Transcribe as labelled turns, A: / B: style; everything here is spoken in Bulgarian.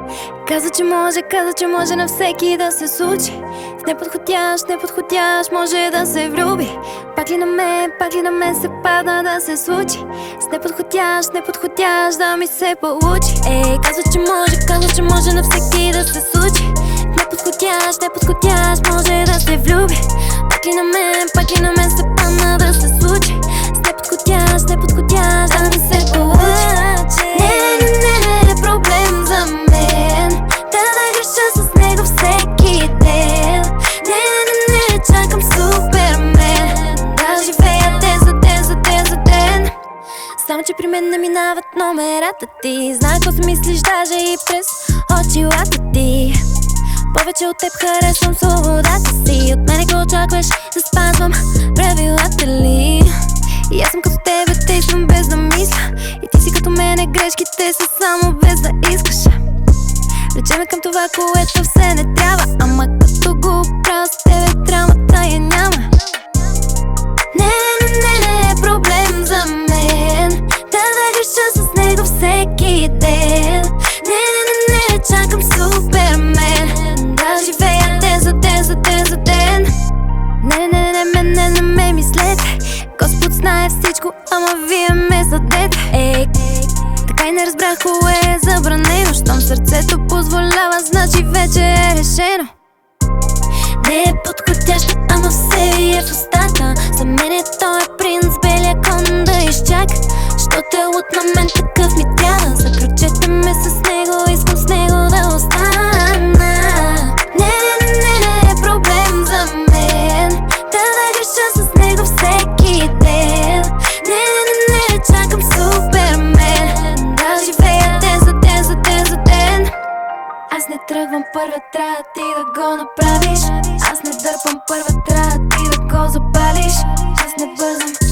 A: Каза, че може на всеки да се случи. С неподходящ може да се влюби. Пак ли на мен се падна да се случи. С неподходящ да ми се получи. Каза, че може на всеки да се случи. Неподходящ може да се влюби. Пак ли на мен се падна да се случи. С неподходящ да ми се получи. Не е проблем за мен да греша с него всеки ден. Не чакам супермен да живея ден за ден. Само че при мен не минават номерата ти. Знае какво си мислиш даже и през очилата ти. Повече от теб харесвам свободата си. От мене го очакваш да спазвам правилата ли? И аз съм като тебе, действам без да мисля. И ти си като мене, грешките са само без да искаш. Влечеме към това, което все не трябва. Ама като го правя с тебе, драмата я няма. Не е проблем за мен да греша с него всеки ден. Не чакам супермен да живея ден за ден. Не ме мислете, Господ знае всичко, ама вие ме задете. Така и не разбрах кое е забранено. Щом сърцето позволява, значи вече е решено. Не е подходяща, ама все ви е в устата. За мен е той принц, белия кон да изчака. Щото е от на мен такъв ми трябва. Заключете ме с него, искам с него да остана. Не е проблем за мен да греша с него всеки ден. Не чакам супермен да живея ден за ден. Аз не тръгвам първа, трябва ти да го направиш. Аз не дърпам първа, трябва ти да го запалиш. Аз не бързам,